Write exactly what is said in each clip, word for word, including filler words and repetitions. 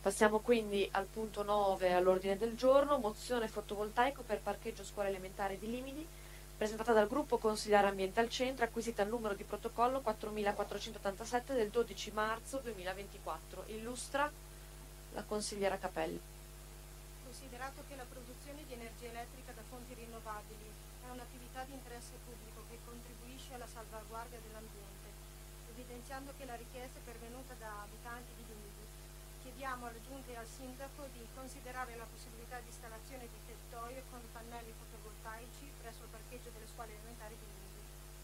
Passiamo quindi al punto nove all'ordine del giorno, mozione fotovoltaico per parcheggio scuola elementare di Limidi, presentata dal gruppo Consigliare Ambiente al Centro, acquisita il numero di protocollo quattromilaquattrocentottantasette del dodici marzo duemilaventiquattro. Illustra la consigliera Capelli. Considerato che la produzione di energia elettrica da fonti rinnovabili è un'attività di interesse pubblico che contribuisce alla salvaguardia dell'ambiente, evidenziando che la richiesta è pervenuta da abitanti di Limidi, chiediamo alla Giunta e al Sindaco di considerare la possibilità di installazione di tettoie con pannelli fotovoltaici presso il parcheggio delle scuole elementari di Limidi.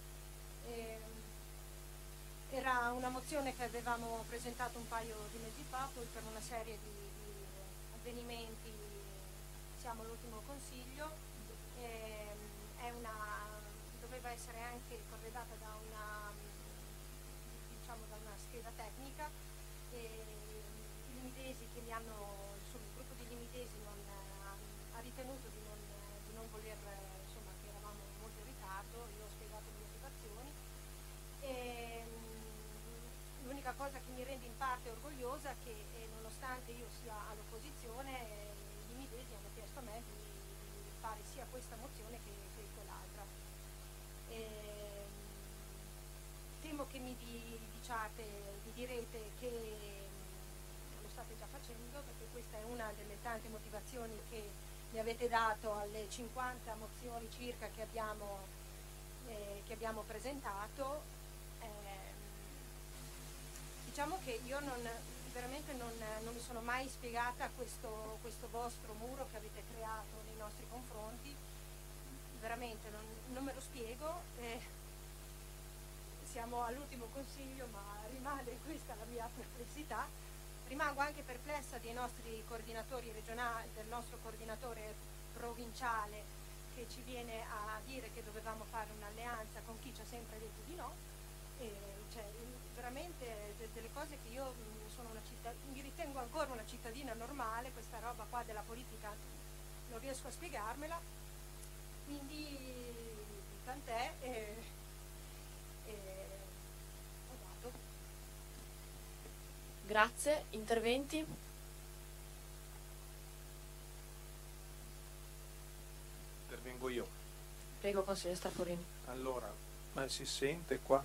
E, era una mozione che avevamo presentato un paio di mesi fa, poi per una serie di, di avvenimenti siamo all'ultimo consiglio. E, è una, doveva essere anche corredata da una, diciamo, da una scheda tecnica. E, i limidesi che mi hanno, insomma, il gruppo di limidesi non, ha, ha ritenuto di non, di non voler, insomma, che eravamo molto in ritardo. Io ho spiegato le motivazioni e l'unica cosa che mi rende in parte orgogliosa è che eh, nonostante io sia all'opposizione, eh, i limidesi hanno chiesto a me di, di fare sia questa mozione che, che quell'altra. E, temo che mi di, diciate, vi direte che lo state già facendo, perché questa è una delle tante motivazioni che mi avete dato alle cinquanta mozioni circa che abbiamo, eh, che abbiamo presentato. Eh, diciamo che io non, veramente non, non mi sono mai spiegata questo, questo vostro muro che avete creato nei nostri confronti, veramente non, non me lo spiego. Eh, siamo all'ultimo consiglio, ma rimane questa la mia perplessità. Rimango anche perplessa dei nostri coordinatori regionali, del nostro coordinatore provinciale che ci viene a dire che dovevamo fare un'alleanza con chi ci ha sempre detto di no. E, cioè, veramente de- delle cose che io sono una cittad- mi ritengo ancora una cittadina normale, questa roba qua della politica non riesco a spiegarmela, quindi tant'è. E, e, ho dato. Grazie. Interventi? Intervengo io. Prego, consigliere Straforini. Allora, ma si sente qua?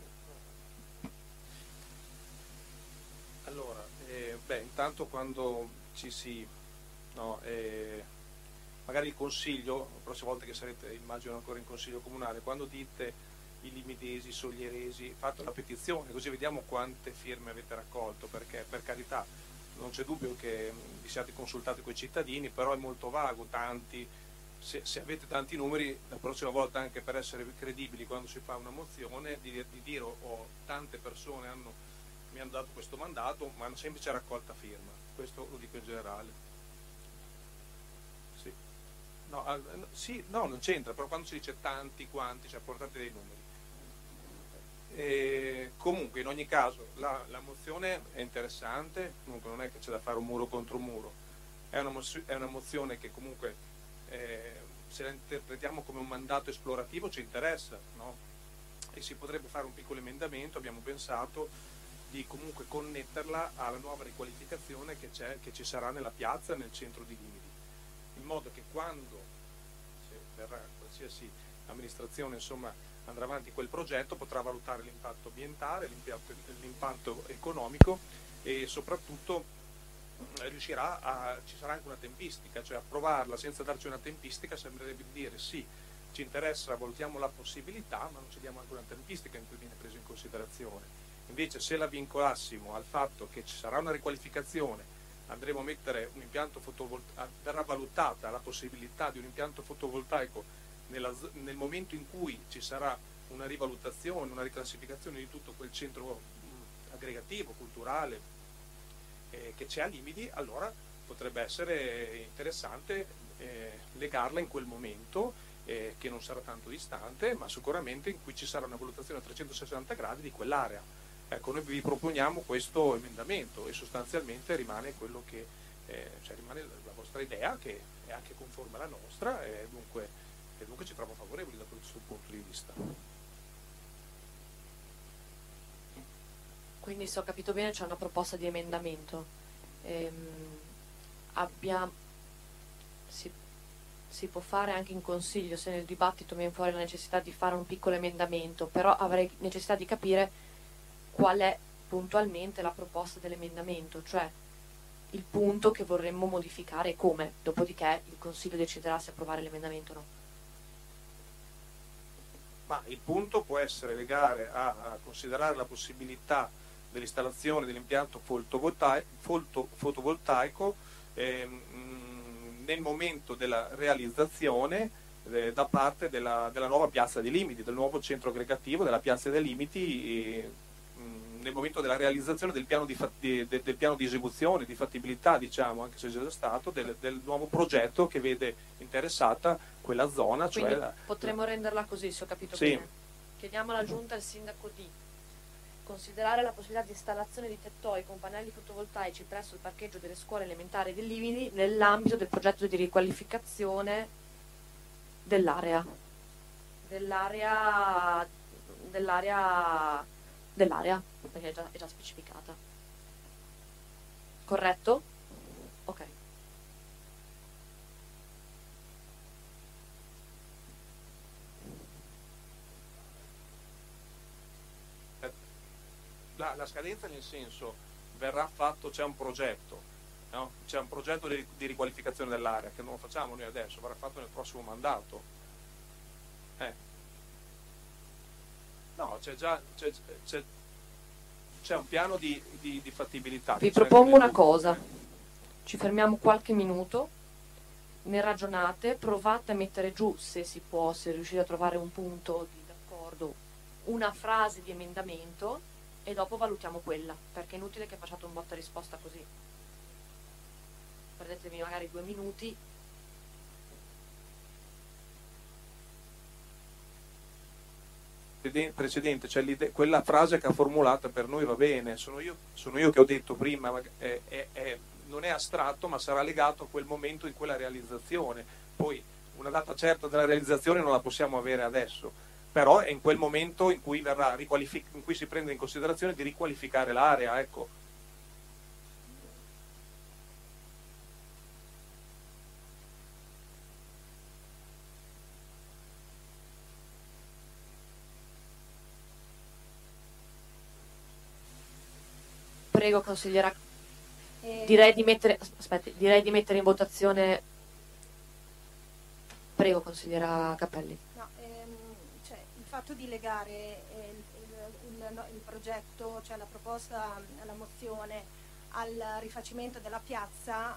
Allora, eh, beh, intanto quando ci si, no, eh, magari il consiglio, la prossima volta che sarete, immagino ancora in consiglio comunale, quando dite i limidesi, i soglieresi, fate una petizione, così vediamo quante firme avete raccolto, perché per carità non c'è dubbio che vi siate consultati con i cittadini, però è molto vago, tanti, se, se avete tanti numeri, la prossima volta anche per essere credibili quando si fa una mozione, di, di dire oh, oh, tante persone hanno, mi hanno dato questo mandato, ma hanno semplice raccolta firma, questo lo dico in generale. Sì. No, al, sì, no, non c'entra, però quando si dice tanti, quanti, cioè portate dei numeri. E comunque in ogni caso la, la mozione è interessante, comunque non è che c'è da fare un muro contro un muro, è una, è una mozione che comunque eh, se la interpretiamo come un mandato esplorativo ci interessa, no? E si potrebbe fare un piccolo emendamento, abbiamo pensato di comunque connetterla alla nuova riqualificazione che, c'è, che ci sarà nella piazza nel centro di Limidi, in modo che quando se verrà qualsiasi amministrazione insomma andrà avanti quel progetto potrà valutare l'impatto ambientale, l'impatto, l'impatto economico e soprattutto riuscirà a, ci sarà anche una tempistica, cioè approvarla senza darci una tempistica sembrerebbe dire sì, ci interessa, valutiamo la possibilità, ma non ci diamo anche una tempistica in cui viene preso in considerazione. Invece se la vincolassimo al fatto che ci sarà una riqualificazione, andremo a mettere un impianto fotovoltaico, verrà valutata la possibilità di un impianto fotovoltaico nella, nel momento in cui ci sarà una rivalutazione, una riclassificazione di tutto quel centro mh, aggregativo, culturale eh, che c'è a Limidi, allora potrebbe essere interessante eh, legarla in quel momento eh, che non sarà tanto distante, ma sicuramente in cui ci sarà una valutazione a trecentosessanta gradi di quell'area. Ecco, noi vi proponiamo questo emendamento e sostanzialmente rimane quello che eh, cioè rimane la vostra idea, che è anche conforme alla nostra, e dunque, e dunque ci trovo favorevoli da questo punto di vista. Quindi se ho capito bene c'è una proposta di emendamento. ehm, abbiamo, si, si può fare anche in consiglio, se nel dibattito viene fuori la necessità di fare un piccolo emendamento, però avrei necessità di capire qual è puntualmente la proposta dell'emendamento, cioè il punto che vorremmo modificare e come, dopodiché il Consiglio deciderà se approvare l'emendamento o no. Ma il punto può essere legare a, a considerare la possibilità dell'installazione dell'impianto fotovoltaico, foto, fotovoltaico ehm, nel momento della realizzazione eh, da parte della, della nuova piazza dei Limiti, del nuovo centro aggregativo della piazza dei Limiti, eh, nel momento della realizzazione del piano di, di, del, del piano di esecuzione, di fattibilità, diciamo, anche se c'è già stato, del, del nuovo progetto che vede interessata quella zona. Quindi cioè la, potremmo la... renderla così, se ho capito sì. bene. Chiediamo alla Giunta e al Sindaco di considerare la possibilità di installazione di tettoi con pannelli fotovoltaici presso il parcheggio delle scuole elementari del Limiti nell'ambito del progetto di riqualificazione dell'area dell'area dell'area dell'area perché è già, è già specificata. Corretto? Ok. La, la scadenza nel senso verrà fatto, c'è un progetto, no? C'è un progetto di, di riqualificazione dell'area che non lo facciamo noi adesso, verrà fatto nel prossimo mandato. Eh. No, c'è già c'è, c'è, c'è un piano di, di, di fattibilità. Vi propongo una cosa, ci fermiamo qualche minuto, ne ragionate, provate a mettere giù, se si può, se riuscite a trovare un punto di d'accordo, una frase di emendamento e dopo valutiamo quella, perché è inutile che facciate un botta risposta così. Perdetevi magari due minuti. Precedente, cioè quella frase che ha formulata per noi va bene, sono io, sono io che ho detto prima, è, è, è, non è astratto ma sarà legato a quel momento in quella realizzazione, poi una data certa della realizzazione non la possiamo avere adesso, però è in quel momento in cui, verrà riqualific- in cui si prende in considerazione di riqualificare l'area, ecco. Prego consigliera, eh, direi di mettere aspetti, direi di mettere in votazione. Prego consigliera Cappelli. No, ehm, cioè, il fatto di legare eh, il, il, il, il progetto, cioè la proposta, la mozione al rifacimento della piazza,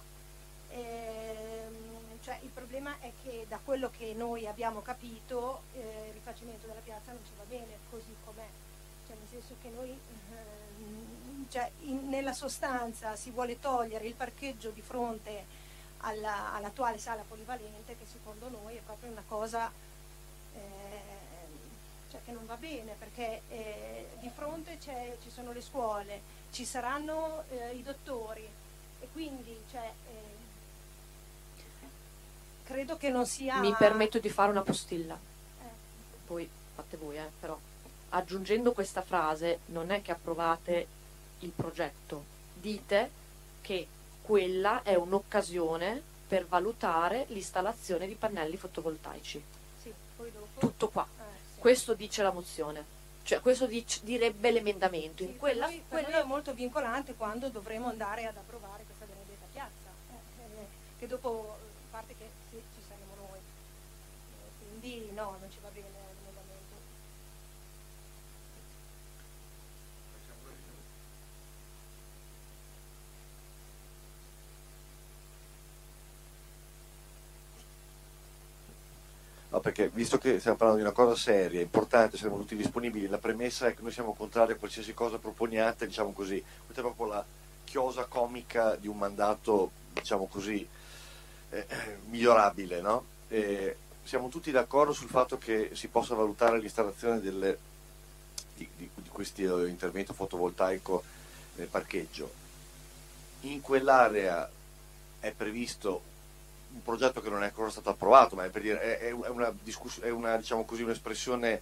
ehm, cioè il problema è che da quello che noi abbiamo capito eh, il rifacimento della piazza non ci va bene così com'è, cioè nel senso che noi ehm, cioè, in, nella sostanza si vuole togliere il parcheggio di fronte alla, all'attuale sala polivalente, che secondo noi è proprio una cosa eh, cioè che non va bene, perché eh, di fronte c'è, ci sono le scuole, ci saranno eh, i dottori e quindi cioè, eh, credo che non sia... Mi permetto di fare una postilla, eh. poi fate voi, eh, però aggiungendo questa frase non è che approvate il progetto, dite che quella è un'occasione per valutare l'installazione di pannelli fotovoltaici. Sì, poi dopo... Tutto qua. Eh, sì. Questo dice la mozione, cioè questo dice, direbbe l'emendamento. Sì, in quella, per noi, quella... per noi è molto vincolante quando dovremo andare ad approvare questa benedetta piazza, eh, eh, che dopo, a parte che sì, ci saremo noi, eh, quindi no, non ci va bene l'emendamento. No, perché visto che stiamo parlando di una cosa seria, importante, siamo tutti disponibili, la premessa è che noi siamo contrari a qualsiasi cosa proponiate, diciamo così, questa è proprio la chiosa comica di un mandato, diciamo così, eh, migliorabile, no? E siamo tutti d'accordo sul fatto che si possa valutare l'installazione delle, di, di, di questo intervento fotovoltaico nel parcheggio. In quell'area è previsto un progetto che non è ancora stato approvato, ma è per dire, è, è una discuss- è una, diciamo così, un'espressione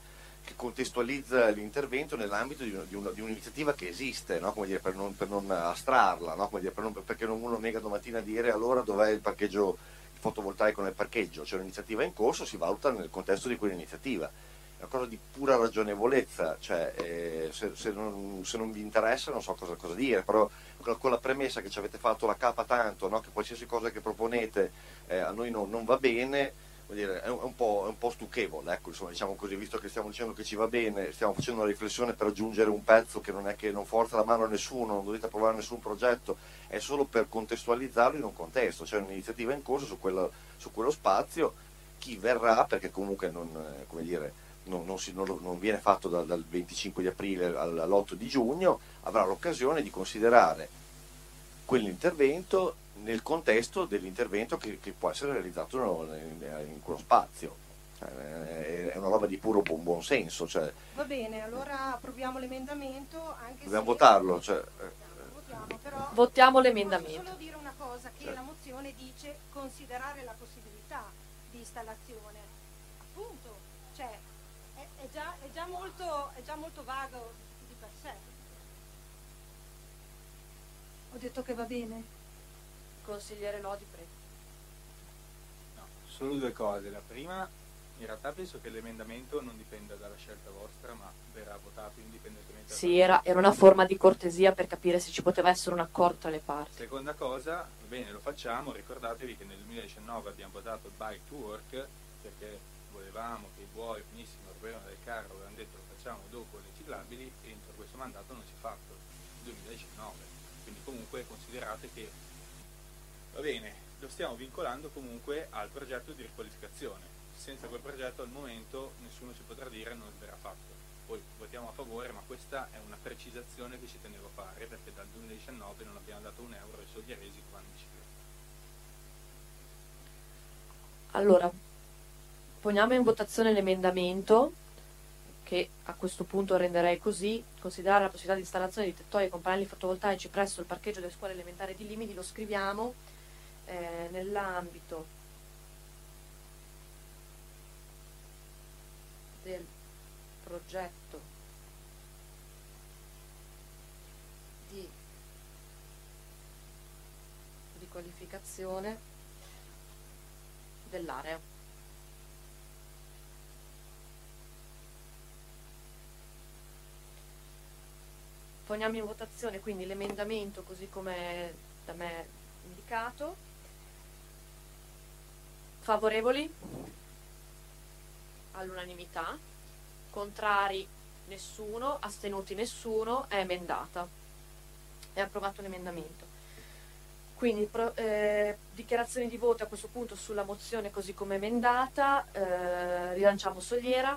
che contestualizza l'intervento nell'ambito di, di, un, di un'iniziativa che esiste, no? Come dire, per, non, per non astrarla, no? Come dire, per non, perché non uno venga domattina a dire allora dov'è il parcheggio fotovoltaico nel parcheggio, c'è un'iniziativa in corso, si valuta nel contesto di quell'iniziativa. È una cosa di pura ragionevolezza, cioè eh, se, se, non, se non vi interessa non so cosa, cosa dire, però con, con la premessa che ci avete fatto la capa tanto, no? Che qualsiasi cosa che proponete eh, a noi non, non va bene, vuol dire, è, un, è, un po', è un po' stucchevole, ecco, insomma, diciamo così, visto che stiamo dicendo che ci va bene, stiamo facendo una riflessione per aggiungere un pezzo che non è che non forza la mano a nessuno, non dovete approvare nessun progetto, è solo per contestualizzarlo in un contesto, c'è un'iniziativa in corso su quello, su quello spazio, chi verrà, perché comunque non, come dire, non, non, si, non, non viene fatto da, dal venticinque di aprile all'otto di giugno, avrà l'occasione di considerare quell'intervento nel contesto dell'intervento che, che può essere realizzato in, in quello spazio. È una roba di puro buon, buon senso. Cioè, va bene, allora approviamo l'emendamento. Anche dobbiamo se votarlo. Cioè, votiamo, però votiamo l'emendamento. Posso solo dire una cosa, che cioè. La mozione dice considerare la possibilità di installazione. Appunto, cioè, è, è, già, è, già molto, è già molto vago di per sé. Ho detto che va bene. Consigliere Lodi, prego. No, solo due cose. La prima, in realtà penso che l'emendamento non dipenda dalla scelta vostra, ma verrà votato indipendentemente. Sì, era, era una forma di cortesia per capire se ci poteva essere un accordo tra le parti. Seconda cosa, va bene, lo facciamo, ricordatevi che nel duemiladiciannove abbiamo votato il Bike to Work perché volevamo che i buoi finissimo il problema del carro, avevano detto lo facciamo dopo le ciclabili, e entro questo mandato non si è fatto, duemiladiciannove. Quindi comunque considerate che, va bene, lo stiamo vincolando comunque al progetto di riqualificazione. Senza quel progetto al momento nessuno ci potrà dire non verrà fatto. Poi votiamo a favore, ma questa è una precisazione che ci tenevo a fare, perché dal duemiladiciannove non abbiamo dato un euro ai soglieresi quando in bicicletta. Allora, poniamo in votazione l'emendamento, che a questo punto renderei così: considerare la possibilità di installazione di tettoie con pannelli fotovoltaici presso il parcheggio delle scuole elementari di Limidi. Lo scriviamo eh, nell'ambito del progetto di riqualificazione dell'area. Poniamo in votazione quindi l'emendamento così come da me indicato. Favorevoli? All'unanimità. Contrari? Nessuno. Astenuti? Nessuno. È emendata. È approvato l'emendamento. Quindi pro, eh, dichiarazioni di voto a questo punto sulla mozione così come emendata. Eh, rilanciamo Soliera.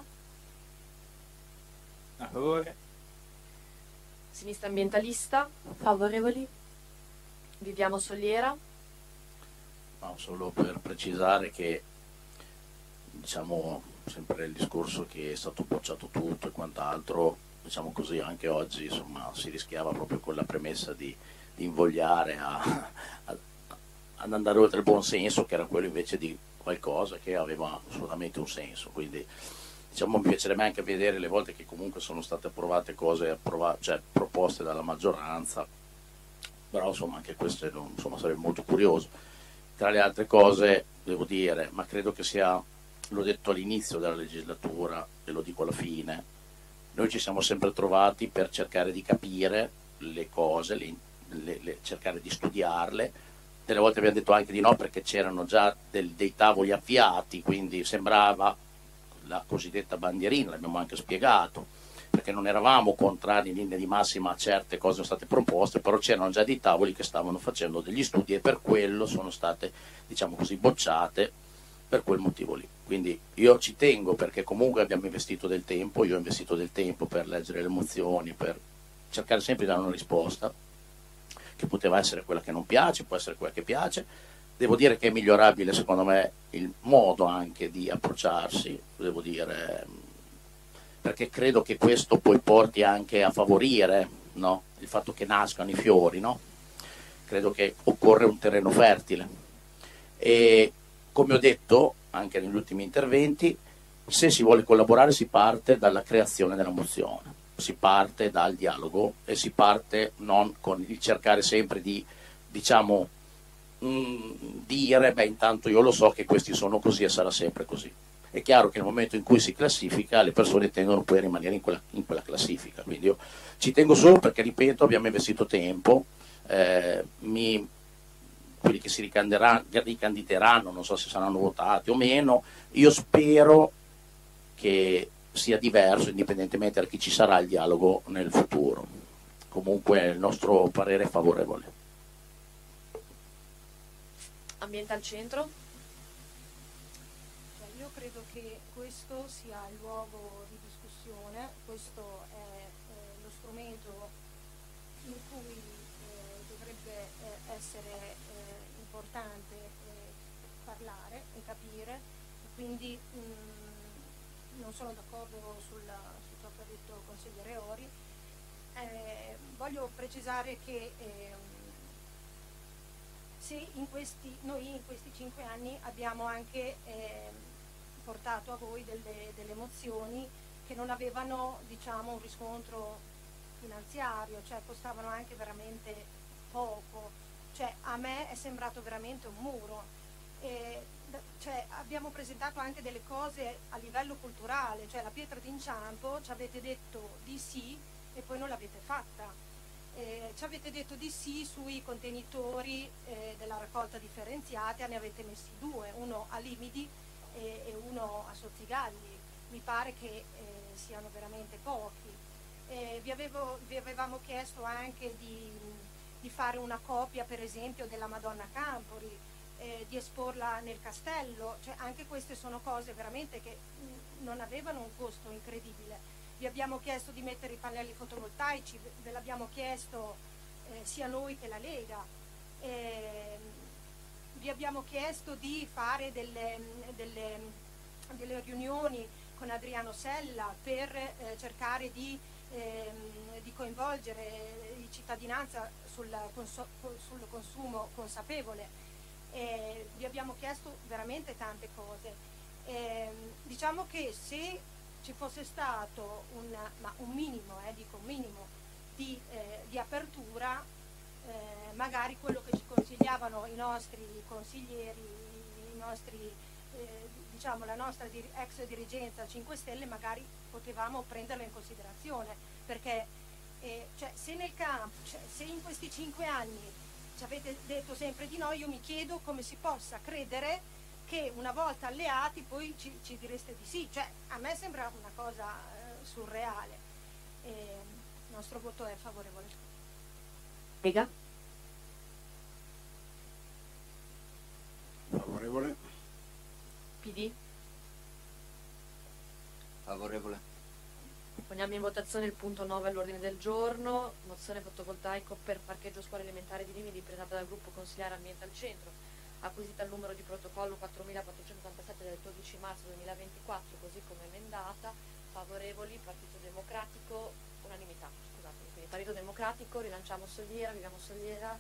A favore. Sinistra ambientalista. Favorevoli? Viviamo Soliera. No, solo per precisare che, diciamo, sempre il discorso che è stato bocciato tutto e quant'altro, diciamo così, anche oggi insomma si rischiava proprio con la premessa di, di invogliare a, a, ad andare oltre il buon senso, che era quello invece di qualcosa che aveva assolutamente un senso. Quindi diciamo, mi piacerebbe anche vedere le volte che comunque sono state approvate cose approvate, cioè proposte dalla maggioranza, però insomma anche questo insomma, sarebbe molto curioso. Tra le altre cose devo dire, ma credo che sia, l'ho detto all'inizio della legislatura e lo dico alla fine, noi ci siamo sempre trovati per cercare di capire le cose, le, le, le, cercare di studiarle. Delle volte abbiamo detto anche di no perché c'erano già del, dei tavoli avviati, quindi sembrava la cosiddetta bandierina, l'abbiamo anche spiegato, perché non eravamo contrari in linea di massima a certe cose che sono state proposte, però c'erano già dei tavoli che stavano facendo degli studi e per quello sono state, diciamo così, bocciate per quel motivo lì. Quindi io ci tengo perché comunque abbiamo investito del tempo, io ho investito del tempo per leggere le mozioni, per cercare sempre di dare una risposta, che poteva essere quella che non piace, può essere quella che piace. Devo dire che è migliorabile secondo me il modo anche di approcciarsi, devo dire, perché credo che questo poi porti anche a favorire, no? Il fatto che nascano i fiori, no? Credo che occorre un terreno fertile e come ho detto anche negli ultimi interventi, Se si vuole collaborare si parte dalla creazione della mozione, si parte dal dialogo e si parte non con il cercare sempre di, diciamo, mh, dire, beh intanto io lo so che questi sono così e sarà sempre così. È chiaro che nel momento in cui si classifica le persone tendono poi a rimanere in quella, in quella classifica, quindi io ci tengo solo perché, ripeto, abbiamo investito tempo, eh, mi, quelli che si ricandideranno, non so se saranno votati o meno, io spero che sia diverso indipendentemente da chi ci sarà il dialogo nel futuro. Comunque il nostro parere è favorevole. Ambiente al centro? Io credo che questo sia il luogo di discussione, questo è eh, lo strumento in cui eh, dovrebbe eh, essere eh, importante eh, parlare e capire, quindi mh, non sono d'accordo sulla, su ciò che ha detto il consigliere Ori. Eh, voglio precisare che eh, se in questi, noi in questi cinque anni abbiamo anche eh, portato a voi delle, delle mozioni che non avevano, diciamo, un riscontro finanziario, cioè costavano anche veramente poco, cioè a me è sembrato veramente un muro. E, cioè, abbiamo presentato anche delle cose a livello culturale, cioè la pietra d'inciampo ci avete detto di sì e poi non l'avete fatta. Eh, ci avete detto di sì sui contenitori eh, della raccolta differenziata, ne avete messi due, uno a Limidi e, e uno a Sozzigalli. Mi pare che eh, siano veramente pochi. Eh, vi, avevo, vi avevamo chiesto anche di, di fare una copia, per esempio, della Madonna Campori, eh, di esporla nel castello, cioè anche queste sono cose veramente che mh, non avevano un costo incredibile. Vi abbiamo chiesto di mettere i pannelli fotovoltaici, ve l'abbiamo chiesto eh, sia noi che la Lega. Eh, vi abbiamo chiesto di fare delle, delle, delle riunioni con Adriano Sella per eh, cercare di, eh, di coinvolgere la cittadinanza sul, conso, sul consumo consapevole. Eh, vi abbiamo chiesto veramente tante cose. Eh, diciamo che se ci fosse stato un, ma un minimo, eh, dico un minimo, di, eh, di apertura, eh, magari quello che ci consigliavano i nostri consiglieri, i nostri, eh, diciamo la nostra dir- ex dirigenza cinque Stelle, magari potevamo prenderla in considerazione, perché eh, cioè, se nel campo, cioè, se in questi cinque anni ci avete detto sempre di no, io mi chiedo come si possa credere che una volta alleati poi ci, ci direste di sì, cioè a me sembra una cosa eh, surreale. E il nostro voto è favorevole. Lega? Favorevole. P D? Favorevole. Poniamo in votazione il punto nove all'ordine del giorno, mozione fotovoltaico per parcheggio scuola elementare di Rimini presentata dal gruppo consigliare ambiente al centro, acquisita il numero di protocollo quattromilaquattrocentonovantasette del dodici marzo duemilaventiquattro, così come emendata. Favorevoli Partito Democratico, unanimità, scusatemi, quindi Partito Democratico, Rilanciamo Soliera, Viviamo Soliera,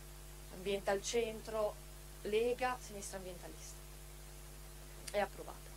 Ambiente al Centro, Lega, Sinistra Ambientalista. È approvata.